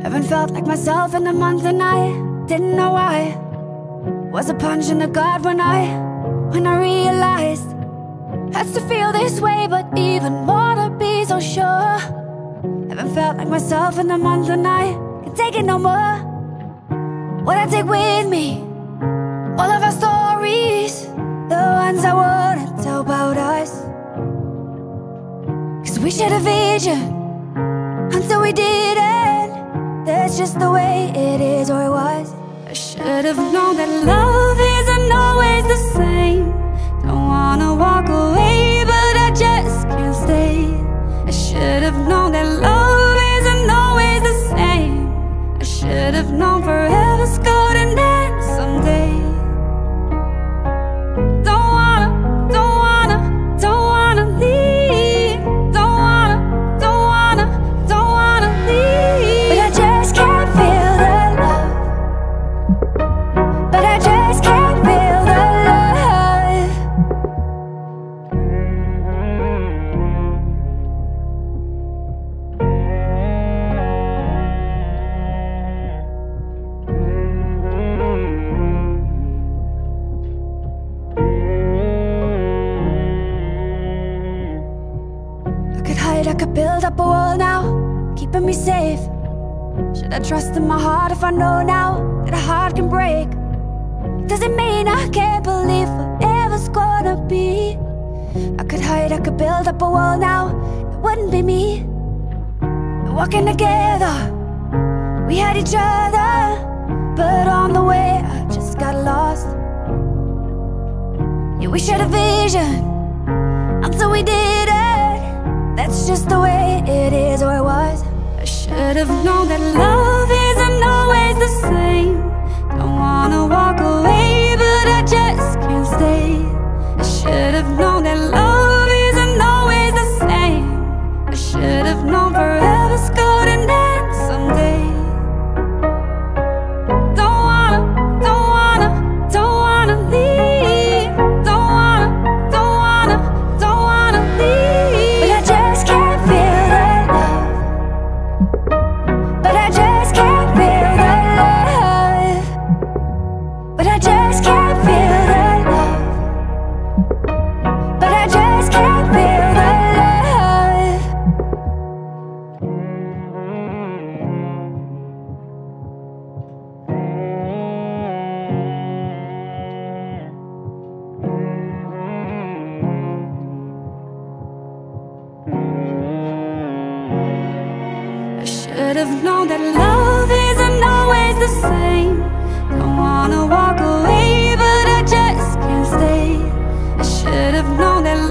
Haven't felt like myself in a month and I didn't know why. Was a punch in the gut when I realized has to feel this way, but even more to be so sure. Haven't felt like myself in a month and I can take it no more. What I take with me, all of our stories, the ones I wouldn't tell about us. Cause we shared a vision until we didn't. That's just the way it is, or it was. I should have known that love isn't always the same. Don't wanna walk away, but I just can't stay. I should have known that love isn't always the same. I should have known forever's golden end someday. Don't wanna leave. Don't wanna leave. But I just can't feel the love. But I just can't feel the love. I could hide, I could build up a wall now, keeping me safe. Should I trust in my heart if I know now that a heart can break? Does it mean I can't believe forever's gonna be? I could hide, I could build up a wall now, it wouldn't be me. We're walking together, we had each other, but on the way I just got lost. Yeah, we shared a vision until we didn't. That's just the way it is, or it was. I should have known that love isn't always the same. Don't wanna walk away, but I just can't stay. I should have known that love isn't always the same. I should have known forever's golden end someday. Don't wanna leave. Don't wanna leave. But I just can't feel the love. But I just can't feel the love. But I just can't feel the love. But I just can't feel the love. I should have known that love isn't always the same. Don't wanna walk away, but I just can't stay. I should have known that